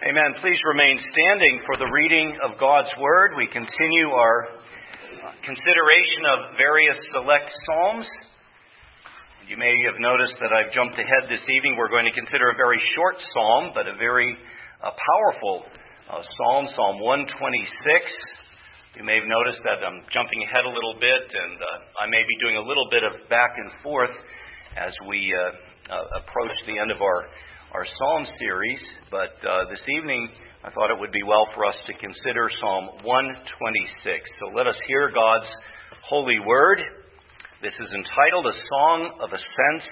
Amen. Please remain standing for the reading of God's Word. We continue our consideration of various select psalms. You may have noticed that I've jumped ahead this evening. We're going to consider a very short psalm, but a very powerful psalm, Psalm 126. You may have noticed that I'm jumping ahead a little bit, and I may be doing a little bit of back and forth as we approach the end of our psalm series, but this evening I thought it would be well for us to consider Psalm 126. So let us hear God's holy word. This is entitled A Song of Ascents.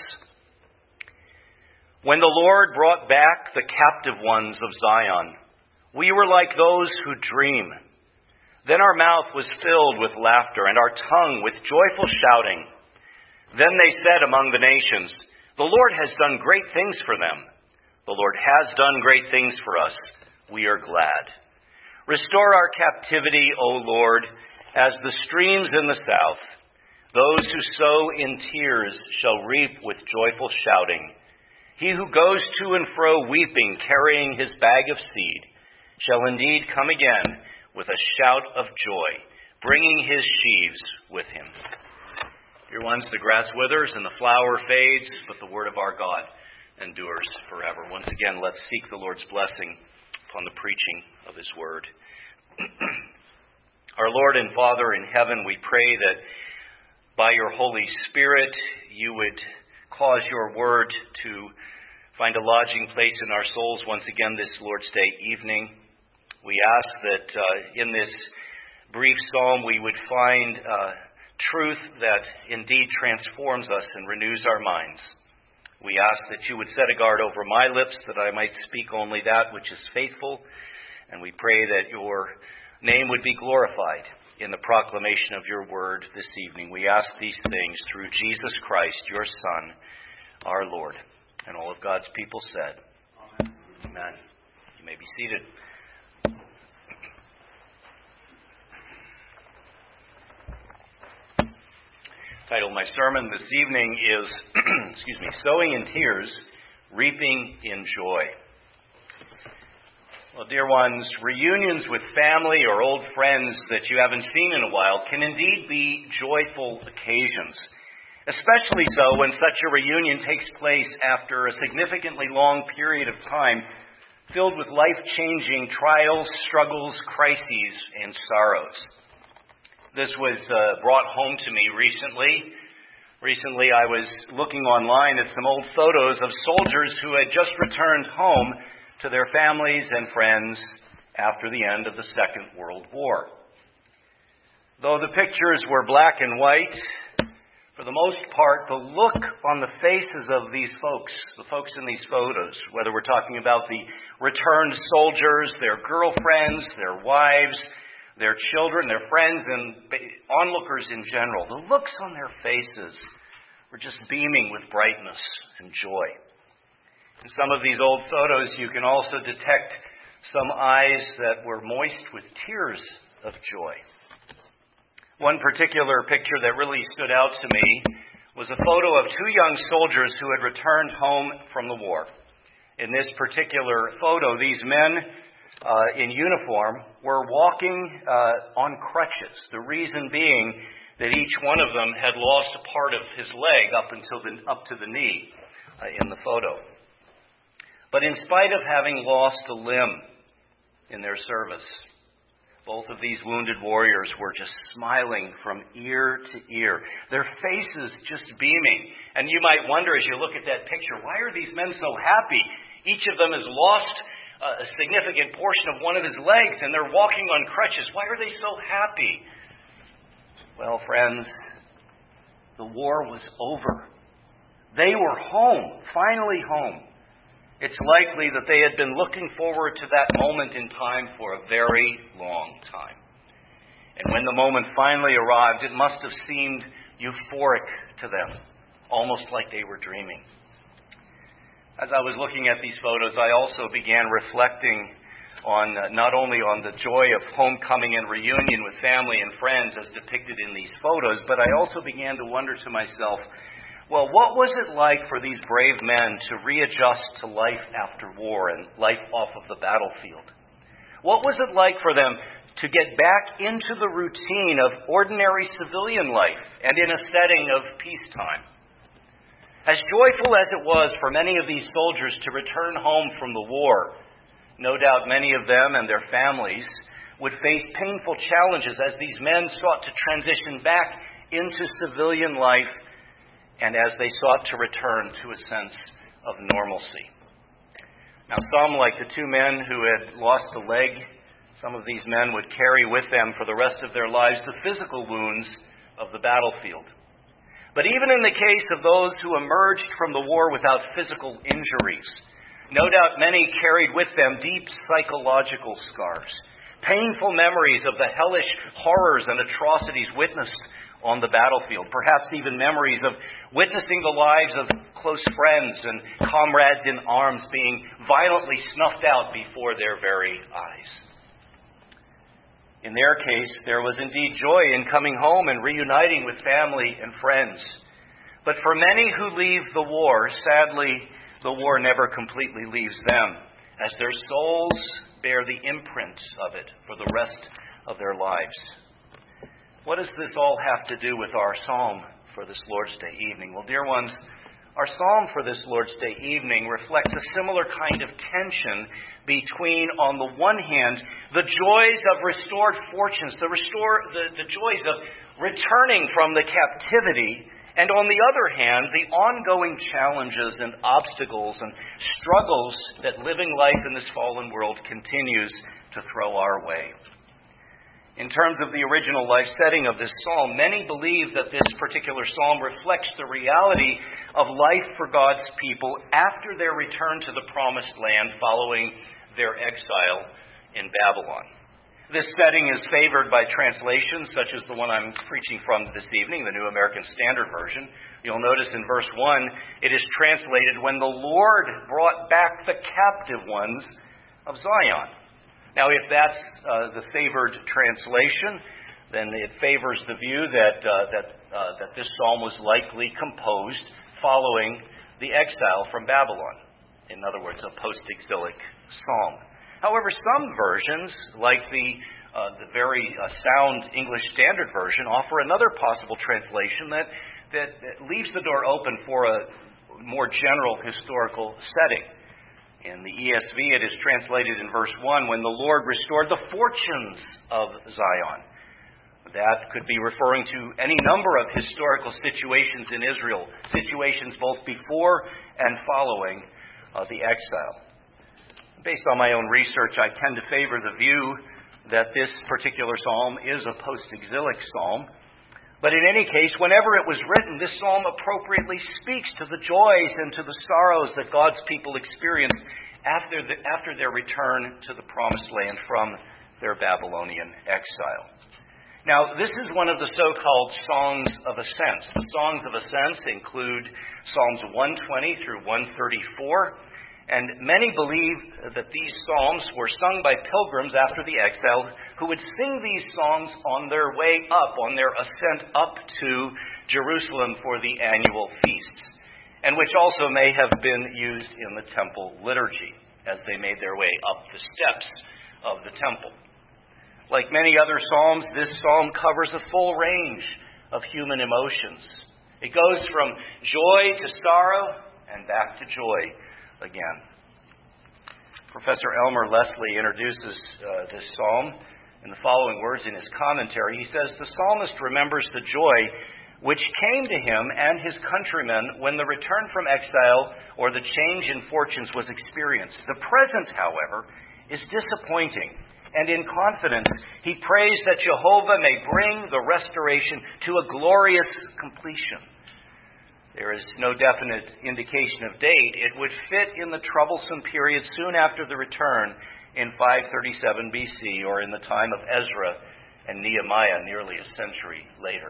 When the Lord brought back the captive ones of Zion, we were like those who dream. Then our mouth was filled with laughter and our tongue with joyful shouting. Then they said among the nations, the Lord has done great things for them. The Lord has done great things for us. We are glad. Restore our captivity, O Lord, as the streams in the south. Those who sow in tears shall reap with joyful shouting. He who goes to and fro weeping, carrying his bag of seed, shall indeed come again with a shout of joy, bringing his sheaves with him. Dear ones, the grass withers and the flower fades, but the word of our God endures forever. Once again, let's seek the Lord's blessing upon the preaching of his word. Our Lord and Father in heaven, we pray that by your Holy Spirit you would cause your word to find a lodging place in our souls once again this Lord's Day evening. We ask that in this brief psalm we would find truth that indeed transforms us and renews our minds. We ask that you would set a guard over my lips, that I might speak only that which is faithful. And we pray that your name would be glorified in the proclamation of your word this evening. We ask these things through Jesus Christ, your Son, our Lord. And all of God's people said, Amen. Amen. You may be seated. The title of my sermon this evening is, Sowing in Tears, Reaping in Joy. Well, dear ones, reunions with family or old friends that you haven't seen in a while can indeed be joyful occasions, especially so when such a reunion takes place after a significantly long period of time filled with life-changing trials, struggles, crises, and sorrows. This was brought home to me recently. Recently, I was looking online at some old photos of soldiers who had just returned home to their families and friends after the end of the Second World War. Though the pictures were black and white, for the most part, the look on the faces of these folks, the folks in these photos, whether we're talking about the returned soldiers, their girlfriends, their wives, their children, their friends, and onlookers in general, the looks on their faces were just beaming with brightness and joy. In some of these old photos, you can also detect some eyes that were moist with tears of joy. One particular picture that really stood out to me was a photo of two young soldiers who had returned home from the war. In this particular photo, these men in uniform were walking on crutches. The reason being that each one of them had lost a part of his leg up to the knee in the photo. But in spite of having lost a limb in their service, both of these wounded warriors were just smiling from ear to ear, their faces just beaming. And you might wonder as you look at that picture, why are these men so happy? Each of them has lost a significant portion of one of his legs, and they're walking on crutches. Why are they so happy? Well, friends, the war was over. They were home, finally home. It's likely that they had been looking forward to that moment in time for a very long time. And when the moment finally arrived, it must have seemed euphoric to them, almost like they were dreaming. As I was looking at these photos, I also began reflecting on not only on the joy of homecoming and reunion with family and friends as depicted in these photos, but I also began to wonder to myself, Well, what was it like for these brave men to readjust to life after war and life off of the battlefield? What was it like for them to get back into the routine of ordinary civilian life and in a setting of peacetime? As joyful as it was for many of these soldiers to return home from the war, no doubt many of them and their families would face painful challenges as these men sought to transition back into civilian life and as they sought to return to a sense of normalcy. Now, some, like the two men who had lost a leg, some of these men would carry with them for the rest of their lives the physical wounds of the battlefield. But even in the case of those who emerged from the war without physical injuries, no doubt many carried with them deep psychological scars, painful memories of the hellish horrors and atrocities witnessed on the battlefield, perhaps even memories of witnessing the lives of close friends and comrades in arms being violently snuffed out before their very eyes. In their case, there was indeed joy in coming home and reuniting with family and friends. But for many who leave the war, sadly, the war never completely leaves them, as their souls bear the imprint of it for the rest of their lives. What does this all have to do with our psalm for this Lord's Day evening? Well, dear ones, our psalm for this Lord's Day evening reflects a similar kind of tension between, on the one hand, the joys of restored fortunes, the joys of returning from the captivity, and on the other hand, the ongoing challenges and obstacles and struggles that living life in this fallen world continues to throw our way. In terms of the original life setting of this psalm, many believe that this particular psalm reflects the reality of life for God's people after their return to the promised land following their exile in Babylon. This setting is favored by translations such as the one I'm preaching from this evening, the New American Standard Version. You'll notice in verse 1, it is translated, "When the Lord brought back the captive ones of Zion." Now, if that's the favored translation, then it favors the view that this psalm was likely composed following the exile from Babylon. In other words, a post-exilic psalm. However, some versions, like the very sound English Standard Version, offer another possible translation that leaves the door open for a more general historical setting. In the ESV, it is translated in verse 1, "When the Lord restored the fortunes of Zion." That could be referring to any number of historical situations in Israel, situations both before and following the exile. Based on my own research, I tend to favor the view that this particular psalm is a post-exilic psalm. But in any case, whenever it was written, this psalm appropriately speaks to the joys and to the sorrows that God's people experienced after their return to the promised land from their Babylonian exile. Now, this is one of the so-called Songs of Ascent. The Songs of Ascent include Psalms 120 through 134, and many believe that these psalms were sung by pilgrims after the exile who would sing these songs on their way up, on their ascent up to Jerusalem for the annual feasts, and which also may have been used in the temple liturgy as they made their way up the steps of the temple. Like many other psalms, this psalm covers a full range of human emotions. It goes from joy to sorrow and back to joy again. Professor Elmer Leslie introduces this psalm in the following words in his commentary. He says, "The psalmist remembers the joy which came to him and his countrymen when the return from exile or the change in fortunes was experienced. The present, however, is disappointing, and in confidence he prays that Jehovah may bring the restoration to a glorious completion." There is no definite indication of date. It would fit in the troublesome period soon after the return in 537 BC or in the time of Ezra and Nehemiah nearly a century later.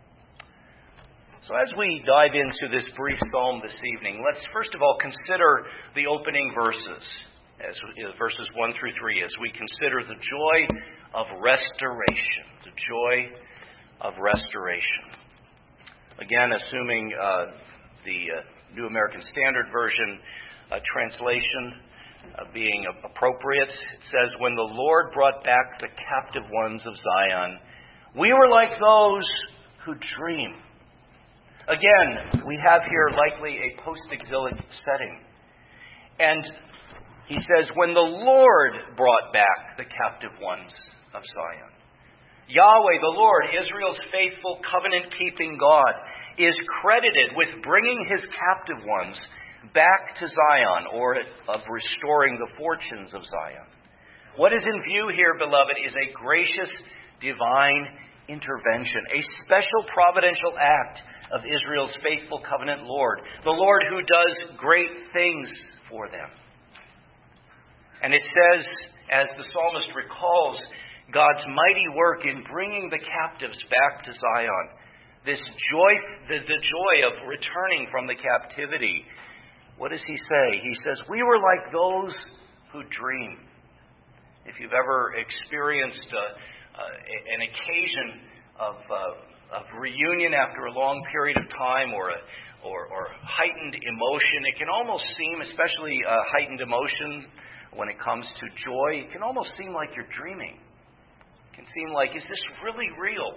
So as we dive into this brief psalm this evening, let's first of all consider the opening verses, verses 1 through 3, as we consider the joy of restoration. The joy of restoration. Again, assuming the New American Standard Version translation being appropriate. It says, "When the Lord brought back the captive ones of Zion, we were like those who dream." Again, we have here likely a post-exilic setting. And he says, when the Lord brought back the captive ones of Zion. Yahweh, the Lord, Israel's faithful covenant-keeping God, is credited with bringing his captive ones back to Zion, or of restoring the fortunes of Zion. What is in view here, beloved, is a gracious divine intervention, a special providential act of Israel's faithful covenant Lord, the Lord who does great things for them. And it says, as the psalmist recalls, God's mighty work in bringing the captives back to Zion, this joy, the joy of returning from the captivity. What does he say? He says, we were like those who dream. If you've ever experienced an occasion of reunion after a long period of time, or heightened emotion, it can almost seem, especially heightened emotion when it comes to joy, it can almost seem like you're dreaming. It can seem like, is this really real?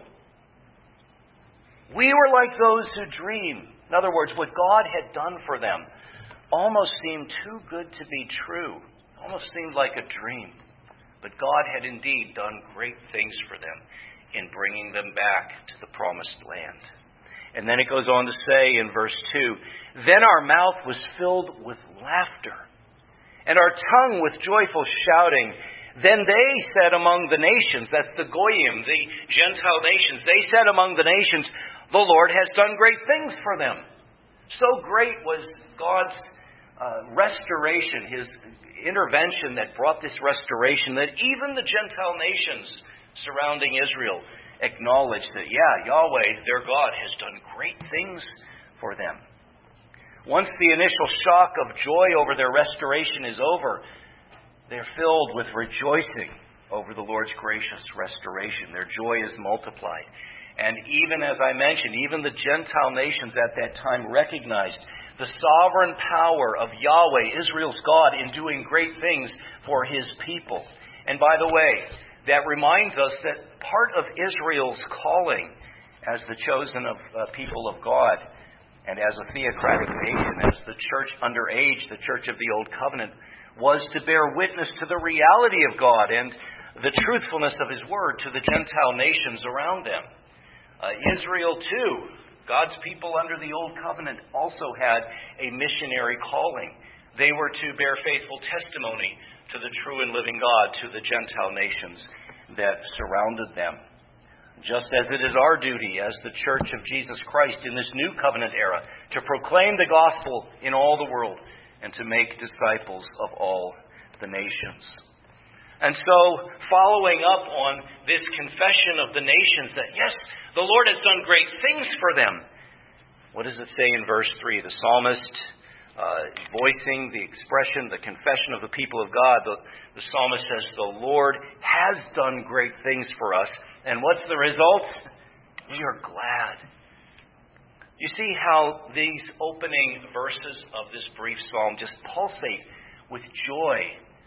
We were like those who dream. In other words, what God had done for them almost seemed too good to be true. Almost seemed like a dream. But God had indeed done great things for them in bringing them back to the promised land. And then it goes on to say in verse 2, then our mouth was filled with laughter, and our tongue with joyful shouting. Then they said among the nations, that's the Goyim, the Gentile nations, they said among the nations, the Lord has done great things for them. So great was God's restoration, his intervention that brought this restoration, that even the Gentile nations surrounding Israel acknowledged that, Yahweh, their God, has done great things for them. Once the initial shock of joy over their restoration is over, they're filled with rejoicing over the Lord's gracious restoration. Their joy is multiplied. And even, as I mentioned, even the Gentile nations at that time recognized the sovereign power of Yahweh, Israel's God, in doing great things for his people. And by the way, that reminds us that part of Israel's calling as the chosen of people of God, and as a theocratic nation, as the church under age, the church of the Old Covenant, was to bear witness to the reality of God and the truthfulness of his word to the Gentile nations around them. Israel, too, God's people under the Old Covenant, also had a missionary calling. They were to bear faithful testimony to the true and living God to the Gentile nations that surrounded them. Just as it is our duty as the Church of Jesus Christ in this new covenant era to proclaim the gospel in all the world and to make disciples of all the nations. And so, following up on this confession of the nations that, yes, the Lord has done great things for them. What does it say in verse 3? The psalmist voicing the expression, the confession of the people of God. The psalmist says, the Lord has done great things for us. And what's the result? We are glad. You see how these opening verses of this brief psalm just pulsate with joy,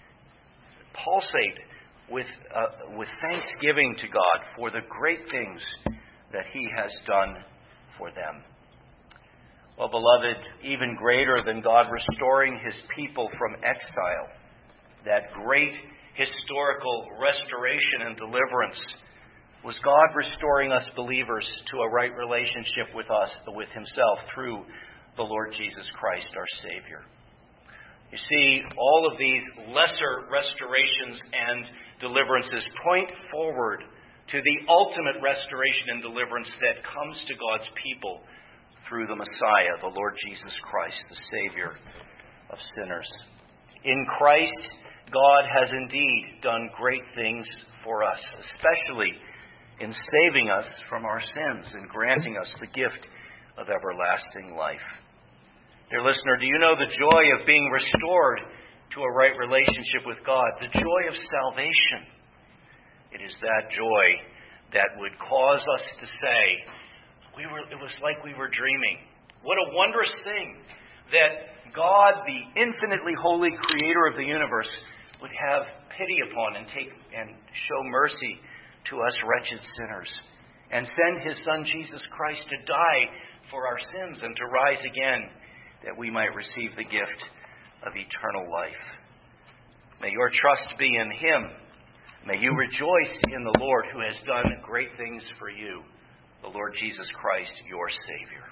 pulsate with thanksgiving to God for the great things that he has done for them. Well, beloved, even greater than God restoring his people from exile, that great historical restoration and deliverance, was God restoring us believers to a right relationship with us, with himself, through the Lord Jesus Christ, our Savior. You see, all of these lesser restorations and deliverances point forward to the ultimate restoration and deliverance that comes to God's people through the Messiah, the Lord Jesus Christ, the Savior of sinners. In Christ, God has indeed done great things for us, especially in saving us from our sins and granting us the gift of everlasting life. Dear listener, do you know the joy of being restored to a right relationship with God? The joy of salvation. It is that joy that would cause us to say, it was like we were dreaming. What a wondrous thing that God, the infinitely holy creator of the universe, would have pity upon and show mercy to us wretched sinners, and send His Son Jesus Christ to die for our sins and to rise again, that we might receive the gift of eternal life. May your trust be in Him. May you rejoice in the Lord, who has done great things for you, the Lord Jesus Christ, your Savior.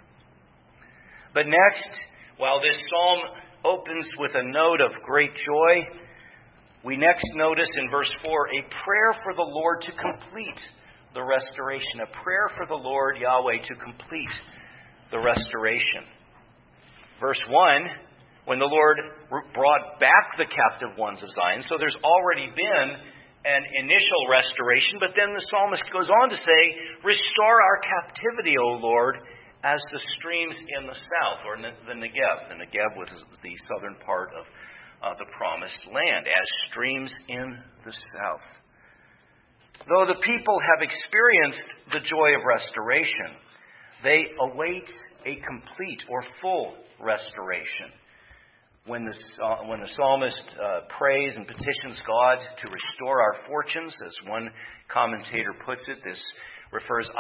But next, while this psalm opens with a note of great joy, we next notice in verse 4 a prayer for the Lord to complete the restoration. A prayer for the Lord Yahweh to complete the restoration. Verse 1, when the Lord brought back the captive ones of Zion, so there's already been an initial restoration, but then the psalmist goes on to say, restore our captivity, O Lord, as the streams in the south, or the Negev. The Negev was the southern part of the promised land, as streams in the south. Though the people have experienced the joy of restoration, they await a complete or full restoration. When the psalmist prays and petitions God to restore our fortunes, as one commentator puts it, this refers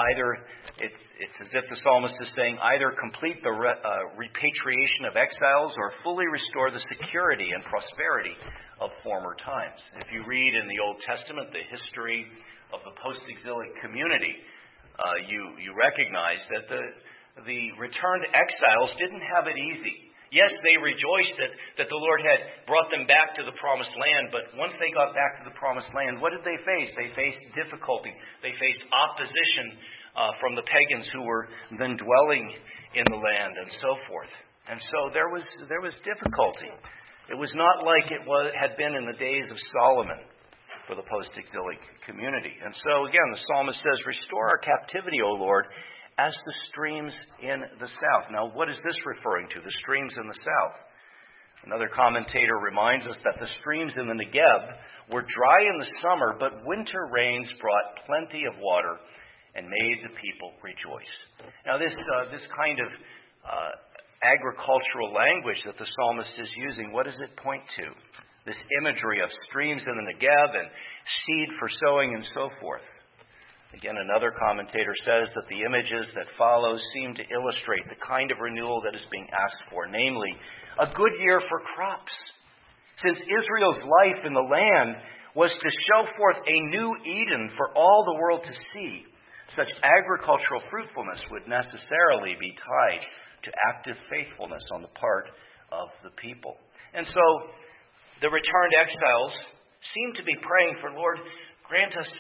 it's as if the psalmist is saying either complete the repatriation of exiles or fully restore the security and prosperity of former times. If you read in the Old Testament the history of the post-exilic community, you recognize that the returned exiles didn't have it easy. Yes, they rejoiced that the Lord had brought them back to the promised land, but once they got back to the promised land, what did they face? They faced difficulty. They faced opposition from the pagans who were then dwelling in the land and so forth. And so there was difficulty. It was not like it had been in the days of Solomon for the post-exilic community. And so again, the psalmist says, restore our captivity, O Lord, as the streams in the south. Now, what is this referring to, the streams in the south? Another commentator reminds us that the streams in the Negev were dry in the summer, but winter rains brought plenty of water and made the people rejoice. Now, this kind of agricultural language that the psalmist is using, what does it point to? This imagery of streams in the Negev and seed for sowing and so forth. Again, another commentator says that the images that follow seem to illustrate the kind of renewal that is being asked for, namely, a good year for crops. Since Israel's life in the land was to show forth a new Eden for all the world to see, such agricultural fruitfulness would necessarily be tied to active faithfulness on the part of the people. And so, the returned exiles seem to be praying for, Lord, grant us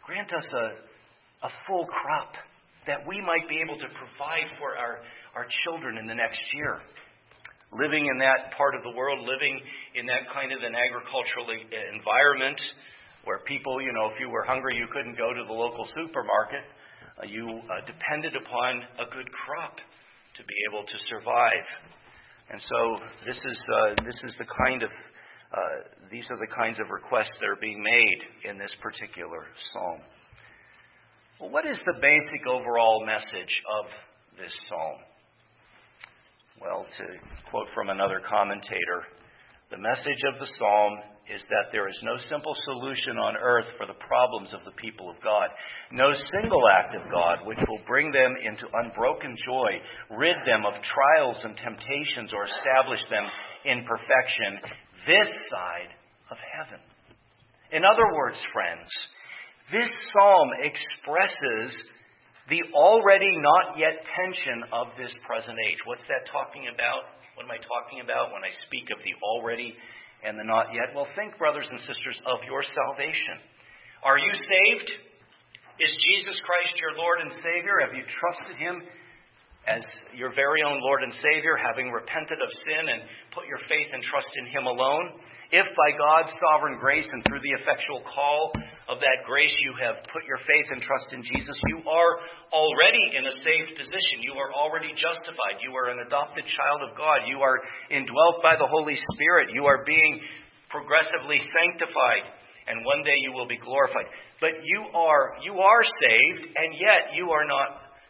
a full crop, that we might be able to provide for our children in the next year. Living in that part of the world, living in that kind of an agricultural environment where people, if you were hungry, you couldn't go to the local supermarket. You depended upon a good crop to be able to survive. And so this is the kind of these are the kinds of requests that are being made in this particular psalm. Well, what is the basic overall message of this psalm? Well, to quote from another commentator, the message of the psalm is that there is no simple solution on earth for the problems of the people of God. No single act of God which will bring them into unbroken joy, rid them of trials and temptations, or establish them in perfection this side of heaven. In other words, friends, this psalm expresses the already not yet tension of this present age. What's that talking about? What am I talking about when I speak of the already and the not yet? Well, think, brothers and sisters, of your salvation. Are you saved? Is Jesus Christ your Lord and Savior? Have you trusted Him as your very own Lord and Savior, having repented of sin and put your faith and trust in Him alone? If by God's sovereign grace and through the effectual call of that grace you have put your faith and trust in Jesus, you are already in a saved position. You are already justified. You are an adopted child of God. You are indwelt by the Holy Spirit. You are being progressively sanctified, and one day you will be glorified. But you are saved, and yet you are not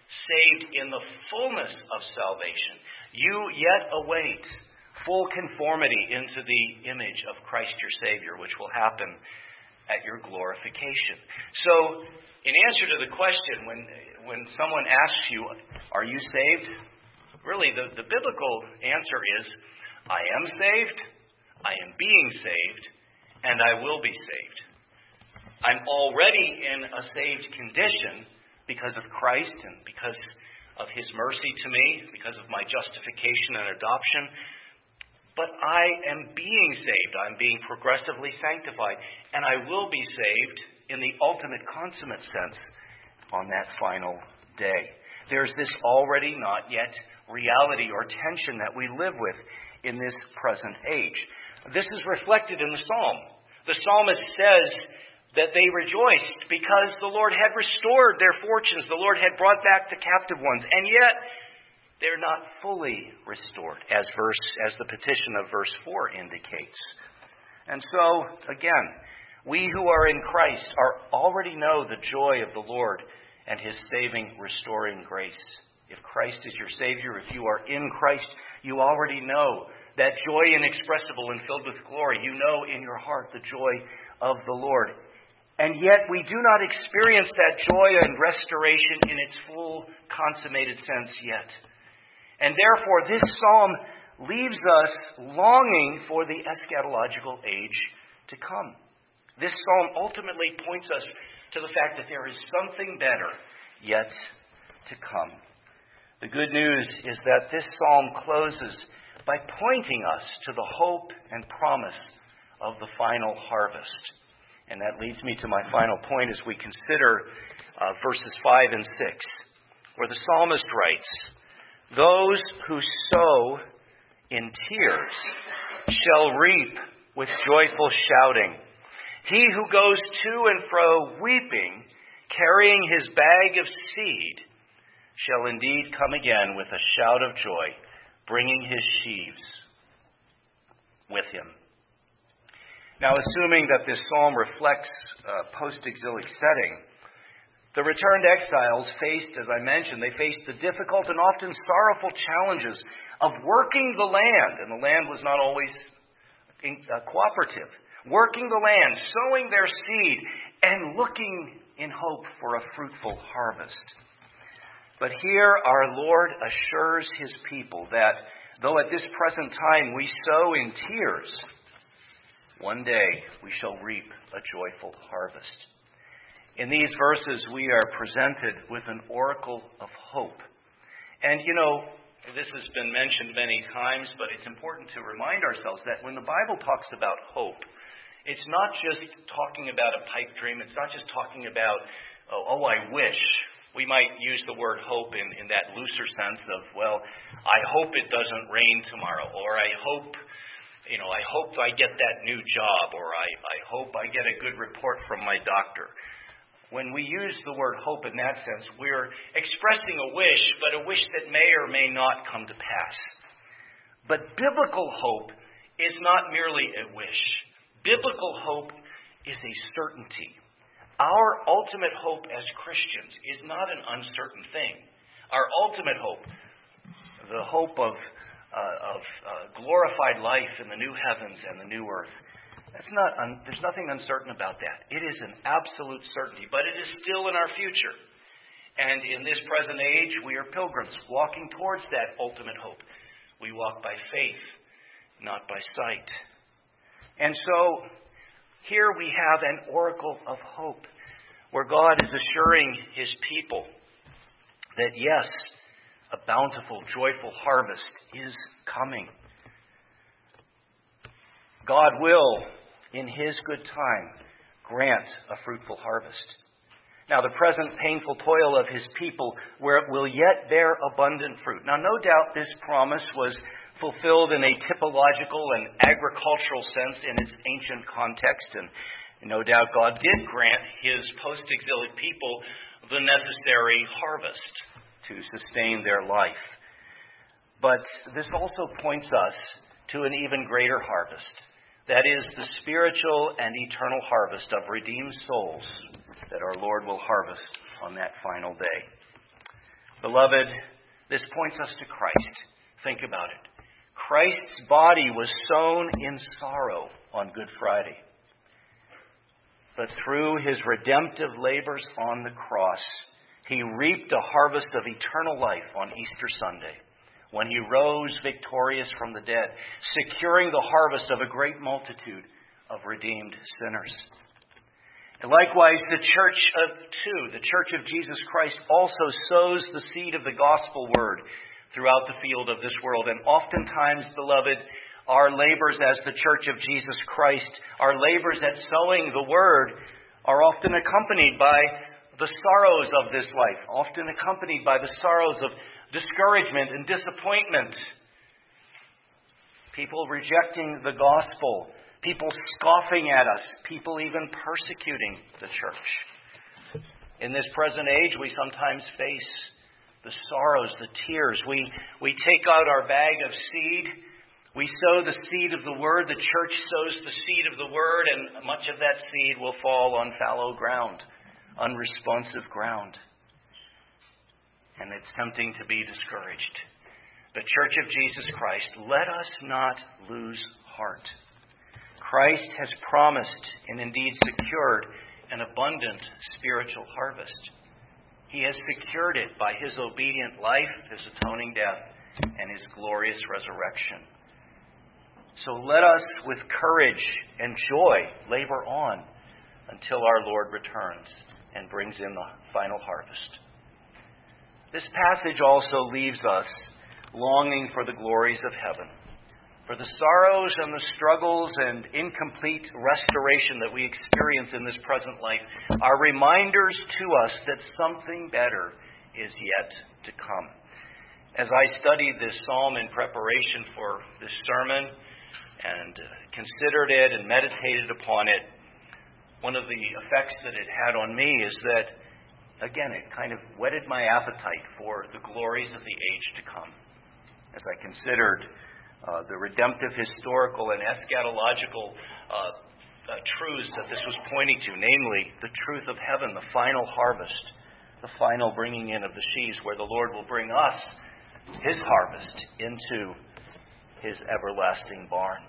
saved in the fullness of salvation. You yet await full conformity into the image of Christ your Savior, which will happen at your glorification. So, in answer to the question, when someone asks you, are you saved? Really, the biblical answer is, I am saved, I am being saved, and I will be saved. I'm already in a saved condition because of Christ and because of His mercy to me, because of my justification and adoption. But I am being saved. I'm being progressively sanctified. And I will be saved in the ultimate consummate sense on that final day. There's this already not yet reality or tension that we live with in this present age. This is reflected in the psalm. The psalmist says that they rejoiced because the Lord had restored their fortunes. The Lord had brought back the captive ones. And yet, they're not fully restored, as the petition of verse 4 indicates. And so, again, we who are in Christ already know the joy of the Lord and His saving, restoring grace. If Christ is your Savior, if you are in Christ, you already know that joy inexpressible and filled with glory. You know in your heart the joy of the Lord. And yet we do not experience that joy and restoration in its full consummated sense yet. And therefore this psalm leaves us longing for the eschatological age to come. This psalm ultimately points us to the fact that there is something better yet to come. The good news is that this psalm closes by pointing us to the hope and promise of the final harvest. And that leads me to my final point as we consider verses 5 and 6, where the psalmist writes, "Those who sow in tears shall reap with joyful shouting. He who goes to and fro weeping, carrying his bag of seed, shall indeed come again with a shout of joy, bringing his sheaves with him." Now, assuming that this psalm reflects a post-exilic setting, the returned exiles faced, as I mentioned, they faced the difficult and often sorrowful challenges of working the land, and the land was not always cooperative. Working the land, sowing their seed, and looking in hope for a fruitful harvest. But here our Lord assures His people that, though at this present time we sow in tears, one day we shall reap a joyful harvest. In these verses we are presented with an oracle of hope. And this has been mentioned many times, but it's important to remind ourselves that when the Bible talks about hope, it's not just talking about a pipe dream. It's not just talking about, I wish. We might use the word hope in that looser sense of, I hope it doesn't rain tomorrow, or I hope I get that new job, or I hope I get a good report from my doctor. When we use the word hope in that sense, we're expressing a wish, but a wish that may or may not come to pass. But biblical hope is not merely a wish. Biblical hope is a certainty. Our ultimate hope as Christians is not an uncertain thing. Our ultimate hope, the hope of glorified life in the new heavens and the new earth, there's nothing uncertain about that. It is an absolute certainty, but it is still in our future. And in this present age, we are pilgrims walking towards that ultimate hope. We walk by faith, not by sight. And so, here we have an oracle of hope, where God is assuring His people that yes, a bountiful, joyful harvest is coming. God will, in His good time, grant a fruitful harvest. Now, the present painful toil of His people will yet bear abundant fruit. Now, no doubt this promise was fulfilled in a typological and agricultural sense in its ancient context, and no doubt God did grant His post-exilic people the necessary harvest to sustain their life. But this also points us to an even greater harvest. That is the spiritual and eternal harvest of redeemed souls that our Lord will harvest on that final day. Beloved, this points us to Christ. Think about it. Christ's body was sown in sorrow on Good Friday. But through his redemptive labors on the cross, he reaped a harvest of eternal life on Easter Sunday, when he rose victorious from the dead, securing the harvest of a great multitude of redeemed sinners. And likewise, the Church of Jesus Christ also sows the seed of the gospel word throughout the field of this world. And oftentimes, beloved, our labors as the Church of Jesus Christ, our labors at sowing the word, are often accompanied by the sorrows of this life, often accompanied by the sorrows of discouragement and disappointment. People rejecting the gospel, people scoffing at us, people even persecuting the church. In this present age, we sometimes face the sorrows, the tears. We take out our bag of seed. We sow the seed of the word. The church sows the seed of the word, and much of that seed will fall on fallow ground, unresponsive ground. And it's tempting to be discouraged. But Church of Jesus Christ, let us not lose heart. Christ has promised and indeed secured an abundant spiritual harvest. He has secured it by his obedient life, his atoning death, and his glorious resurrection. So let us, with courage and joy, labor on until our Lord returns and brings in the final harvest. This passage also leaves us longing for the glories of heaven. For the sorrows and the struggles and incomplete restoration that we experience in this present life are reminders to us that something better is yet to come. As I studied this psalm in preparation for this sermon and considered it and meditated upon it, one of the effects that it had on me is that, again, it kind of whetted my appetite for the glories of the age to come. As I considered the redemptive, historical, and eschatological truths that this was pointing to, namely the truth of heaven, the final harvest, the final bringing in of the sheaves, where the Lord will bring us, his harvest, into his everlasting barn.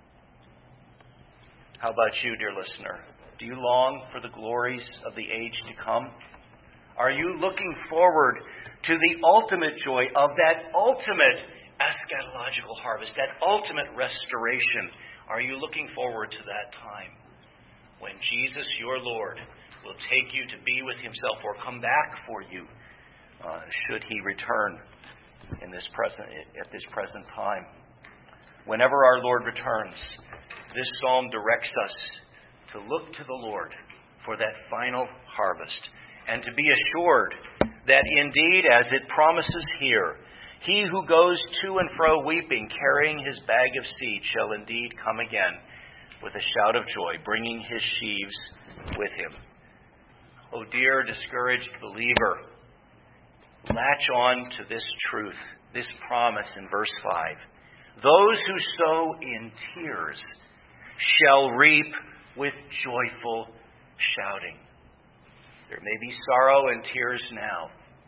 How about you, dear listener? Do you long for the glories of the age to come? Are you looking forward to the ultimate joy of that ultimate eschatological harvest, that ultimate restoration? Are you looking forward to that time when Jesus, your Lord, will take you to be with himself or come back for you, should he return at this present time? Whenever our Lord returns, this psalm directs us to look to the Lord for that final harvest, and to be assured that indeed, as it promises here, he who goes to and fro weeping, carrying his bag of seed, shall indeed come again with a shout of joy, bringing his sheaves with him. Oh, dear discouraged believer, latch on to this truth, this promise in verse 5. Those who sow in tears shall reap with joyful shouting. There may be sorrow and tears now,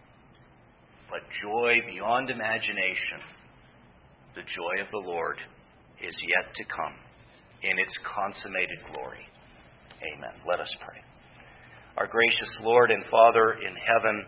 but joy beyond imagination, the joy of the Lord, is yet to come in its consummated glory. Amen. Let us pray. Our gracious Lord and Father in heaven,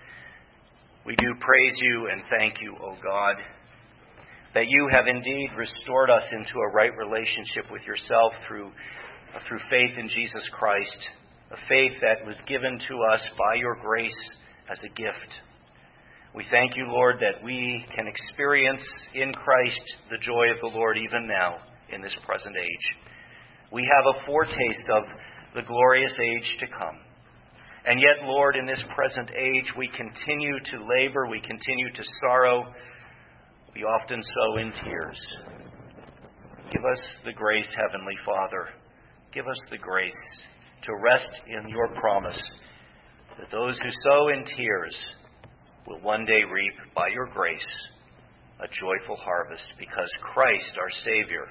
we do praise you and thank you, O God, that you have indeed restored us into a right relationship with yourself through faith in Jesus Christ, a faith that was given to us by your grace as a gift. We thank you, Lord, that we can experience in Christ the joy of the Lord even now in this present age. We have a foretaste of the glorious age to come. And yet, Lord, in this present age, we continue to labor, we continue to sorrow, we often sow in tears. Give us the grace, Heavenly Father. Give us the grace to rest in your promise that those who sow in tears will one day reap by your grace a joyful harvest, because Christ, our Savior,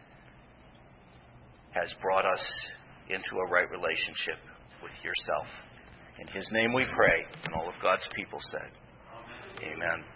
has brought us into a right relationship with yourself. In his name we pray, and all of God's people said. Amen.